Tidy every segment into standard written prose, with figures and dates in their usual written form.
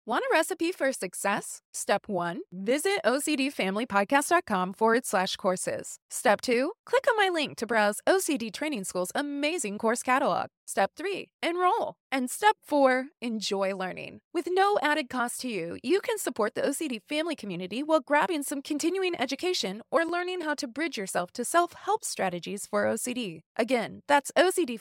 Want a recipe for success? Step 1, visit ocdfamilypodcast.com/courses. Step 2, click on my link to browse OCD Training School's amazing course catalog. Step 3, enroll. And step 4, enjoy learning. With no added cost to you, you can support the OCD family community while grabbing some continuing education or learning how to bridge yourself to self-help strategies for OCD. Again, that's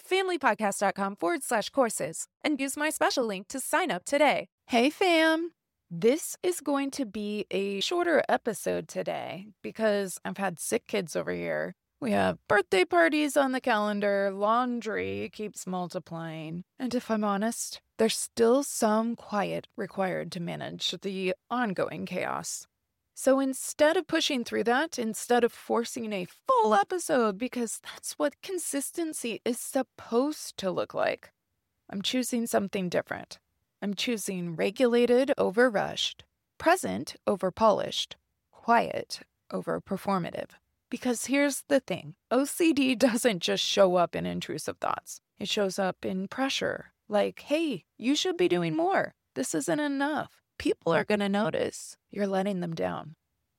ocdfamilypodcast.com/courses and use my special link to sign up today. Hey fam! This is going to be a shorter episode today because I've had sick kids over here. We have birthday parties on the calendar, laundry keeps multiplying, and if I'm honest, there's still some quiet required to manage the ongoing chaos. So instead of pushing through that, instead of forcing a full episode because that's what consistency is supposed to look like, I'm choosing something different. I'm choosing regulated over rushed, present over polished, quiet over performative. Because here's the thing, OCD doesn't just show up in intrusive thoughts. It shows up in pressure, like, hey, you should be doing more. This isn't enough. People are going to notice you're letting them down.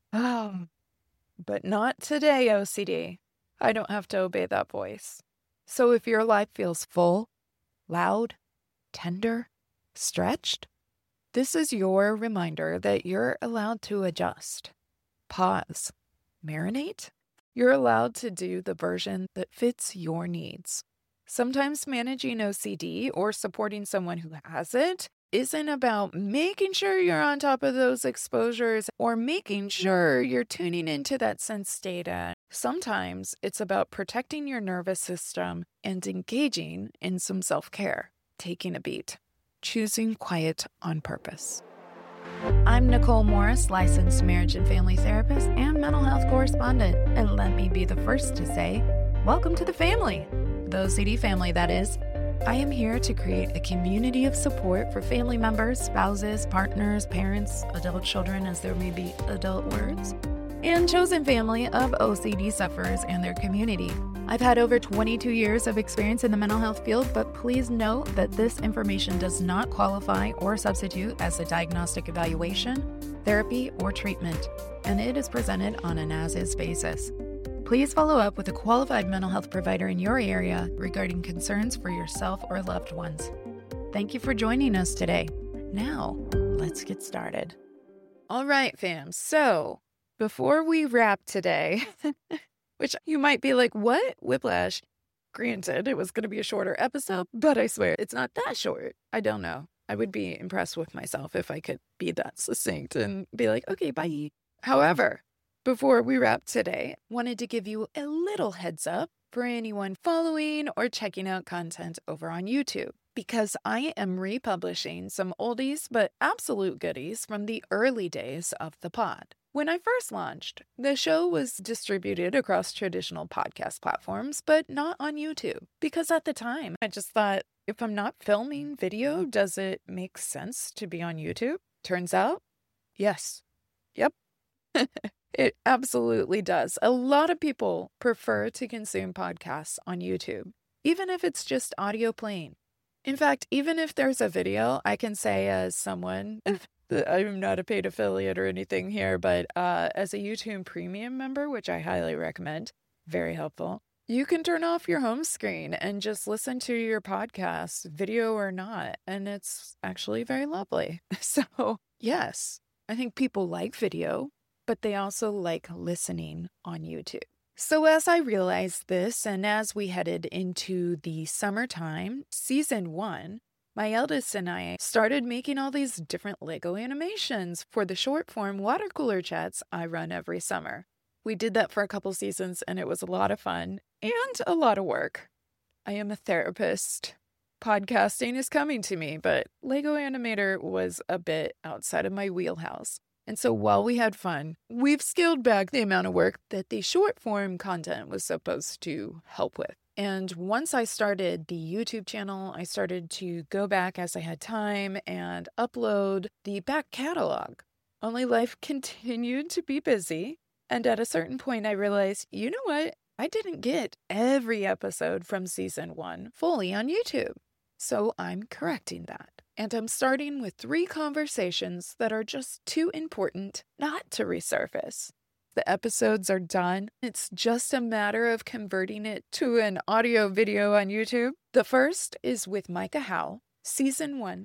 Oh, but not today, OCD. I don't have to obey that voice. So if your life feels full, loud, tender, stretched, this is your reminder that you're allowed to adjust, pause, marinate. You're allowed to do the version that fits your needs. Sometimes managing OCD or supporting someone who has it isn't about making sure you're on top of those exposures or making sure you're tuning into that sense data. Sometimes it's about protecting your nervous system and engaging in some self-care, taking a beat. Choosing quiet on purpose. I'm Nicole Morris, licensed marriage and family therapist and mental health correspondent. And let me be the first to say, welcome to the family. The OCD family, that is. I am here to create a community of support for family members, spouses, partners, parents, adult children, as there may be adult words, and chosen family of OCD sufferers and their community. I've had over 22 years of experience in the mental health field, but please note that this information does not qualify or substitute as a diagnostic evaluation, therapy, or treatment, and it is presented on an as-is basis. Please follow up with a qualified mental health provider in your area regarding concerns for yourself or loved ones. Thank you for joining us today. Now, let's get started. All right, fam. So, before we wrap today, which you might be like, what? Whiplash. Granted, it was going to be a shorter episode, but I swear it's not that short. I don't know. I would be impressed with myself if I could be that succinct and be like, okay, bye. However, before we wrap today, wanted to give you a little heads up for anyone following or checking out content over on YouTube, because I am republishing some oldies but absolute goodies from the early days of the pod. When I first launched, the show was distributed across traditional podcast platforms, but not on YouTube. Because at the time, I just thought, if I'm not filming video, does it make sense to be on YouTube? Turns out, yes. Yep. It absolutely does. A lot of people prefer to consume podcasts on YouTube, even if it's just audio playing. In fact, even if there's a video, I can say as someone, I'm not a paid affiliate or anything here, but as a YouTube Premium member, which I highly recommend, very helpful, you can turn off your home screen and just listen to your podcast, video or not, and it's actually very lovely. So, yes, I think people like video, but they also like listening on YouTube. So as I realized this, and as we headed into the summertime, season 1, my eldest and I started making all these different Lego animations for the short form water cooler chats I run every summer. We did that for a couple seasons and it was a lot of fun and a lot of work. I am a therapist. Podcasting is coming to me, but Lego Animator was a bit outside of my wheelhouse. And so while we had fun, we've scaled back the amount of work that the short form content was supposed to help with. And once I started the YouTube channel, I started to go back as I had time and upload the back catalog. Only life continued to be busy. And at a certain point, I realized, you know what? I didn't get every episode from season 1 fully on YouTube. So I'm correcting that. And I'm starting with 3 conversations that are just too important not to resurface. The episodes are done. It's just a matter of converting it to an audio video on YouTube. The first is with Micah Howell, Season 1.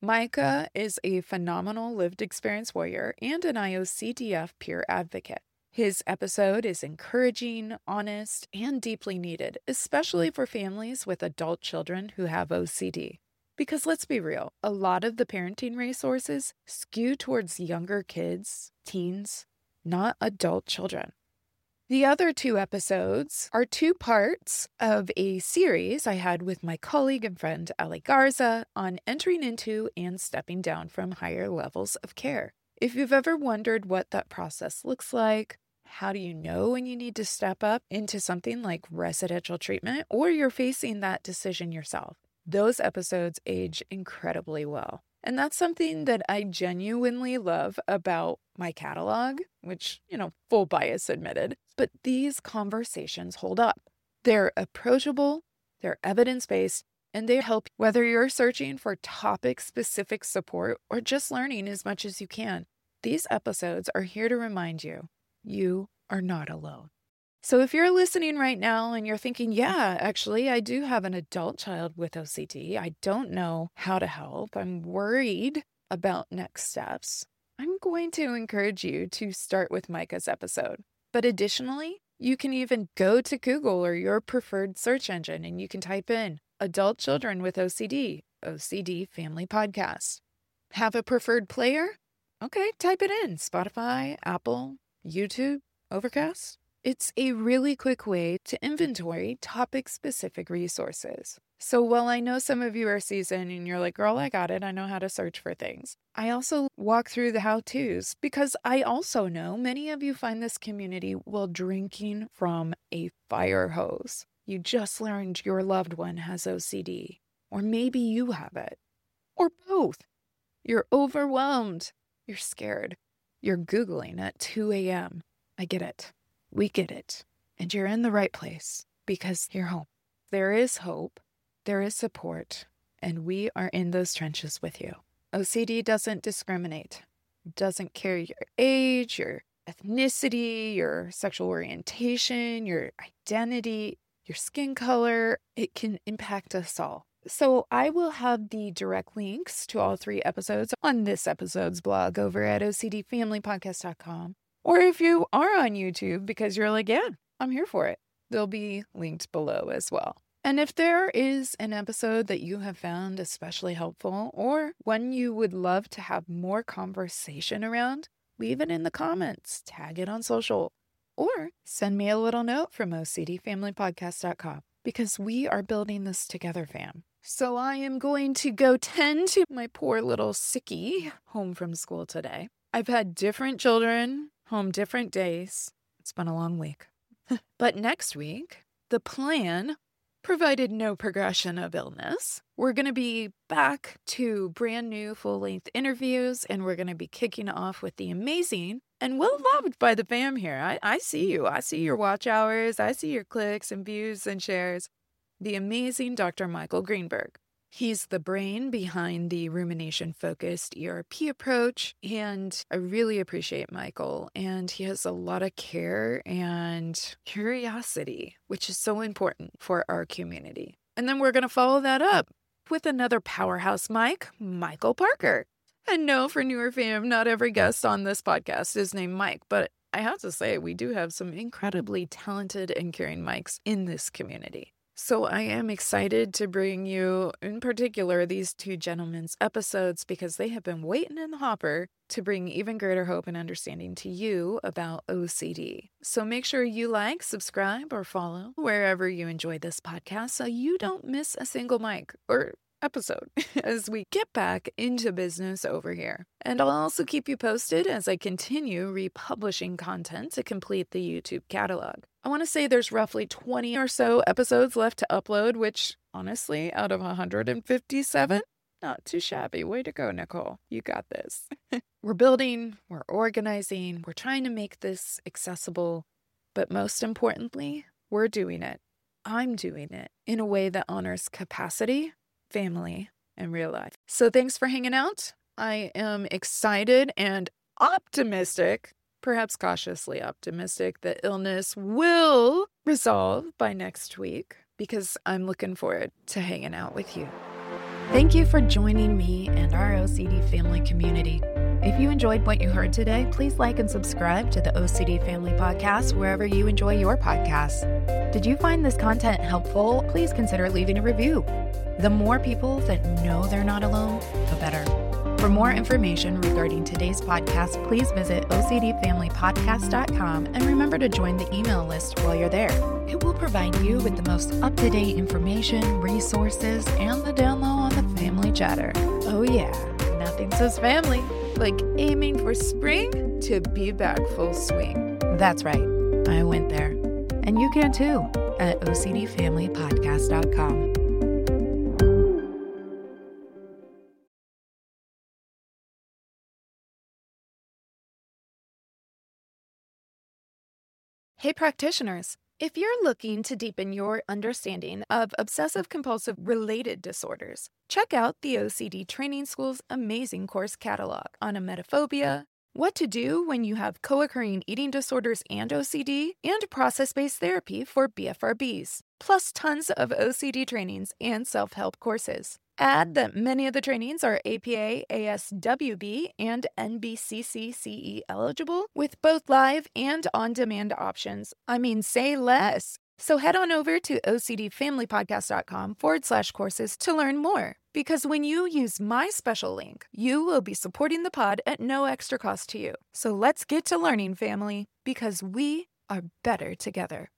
Micah is a phenomenal lived experience warrior and an IOCDF peer advocate. His episode is encouraging, honest, and deeply needed, especially for families with adult children who have OCD. Because let's be real, a lot of the parenting resources skew towards younger kids, teens, not adult children. The other 2 episodes are 2 parts of a series I had with my colleague and friend Ali Garza on entering into and stepping down from higher levels of care. If you've ever wondered what that process looks like, how do you know when you need to step up into something like residential treatment, or you're facing that decision yourself, those episodes age incredibly well. And that's something that I genuinely love about my catalog, which, full bias admitted. But these conversations hold up. They're approachable, they're evidence-based, and they help whether you're searching for topic-specific support or just learning as much as you can. These episodes are here to remind you, you are not alone. So if you're listening right now and you're thinking, yeah, actually, I do have an adult child with OCD. I don't know how to help. I'm worried about next steps. I'm going to encourage you to start with Micah's episode. But additionally, you can even go to Google or your preferred search engine and you can type in adult children with OCD, OCD Family Podcast. Have a preferred player? Okay, type it in. Spotify, Apple, YouTube, Overcast. It's a really quick way to inventory topic-specific resources. So while I know some of you are seasoned and you're like, girl, I got it. I know how to search for things. I also walk through the how-tos because I also know many of you find this community while drinking from a fire hose. You just learned your loved one has OCD, or maybe you have it, or both. You're overwhelmed. You're scared. You're Googling at 2 a.m. I get it. We get it. And you're in the right place because you're home. There is hope, there is support, and we are in those trenches with you. OCD doesn't discriminate. It doesn't care your age, your ethnicity, your sexual orientation, your identity, your skin color. It can impact us all. So I will have the direct links to all 3 episodes on this episode's blog over at OCDFamilyPodcast.com. Or if you are on YouTube because you're like, yeah, I'm here for it, they'll be linked below as well. And if there is an episode that you have found especially helpful or one you would love to have more conversation around, leave it in the comments, tag it on social, or send me a little note from OCDFamilyPodcast.com because we are building this together, fam. So I am going to go tend to my poor little sickie home from school today. I've had different children home different days. It's been a long week. But next week, the plan, provided no progression of illness, we're going to be back to brand new full-length interviews, and we're going to be kicking off with the amazing and well-loved by the fam here. I see you. I see your watch hours. I see your clicks and views and shares. The amazing Dr. Michael Greenberg. He's the brain behind the rumination-focused ERP approach, and I really appreciate Michael, and he has a lot of care and curiosity, which is so important for our community. And then we're going to follow that up with another powerhouse Michael Parker. And no, for newer fam, not every guest on this podcast is named Mike, but I have to say we do have some incredibly talented and caring Mikes in this community. So I am excited to bring you, in particular, these 2 gentlemen's episodes because they have been waiting in the hopper to bring even greater hope and understanding to you about OCD. So make sure you like, subscribe, or follow wherever you enjoy this podcast so you don't miss a single mic or episode as we get back into business over here. And I'll also keep you posted as I continue republishing content to complete the YouTube catalog. I want to say there's roughly 20 or so episodes left to upload, which honestly, out of 157, not too shabby. Way to go, Nicole. You got this. We're building, we're organizing, we're trying to make this accessible, but most importantly, we're doing it. I'm doing it in a way that honors capacity, family, in real life. So thanks for hanging out. I am excited and optimistic, perhaps cautiously optimistic, that illness will resolve by next week because I'm looking forward to hanging out with you. Thank you for joining me and our OCD family community. If you enjoyed what you heard today, please like and subscribe to the OCD Family Podcast wherever you enjoy your podcasts. Did you find this content helpful? Please consider leaving a review. The more people that know they're not alone, the better. For more information regarding today's podcast, please visit OCDFamilyPodcast.com and remember to join the email list while you're there. It will provide you with the most up-to-date information, resources, and the down low on the family chatter. Oh yeah, nothing says family like aiming for spring to be back full swing. That's right, I went there. And you can too at OCDFamilyPodcast.com. Hey practitioners, if you're looking to deepen your understanding of obsessive-compulsive related disorders, check out the OCD Training School's amazing course catalog on emetophobia, what to do when you have co-occurring eating disorders and OCD, and process-based therapy for BFRBs, plus tons of OCD trainings and self-help courses. Add that many of the trainings are APA, ASWB, and NBCCCE eligible with both live and on-demand options. I mean, say less. So head on over to OCDFamilyPodcast.com/courses to learn more. Because when you use my special link, you will be supporting the pod at no extra cost to you. So let's get to learning, family, because we are better together.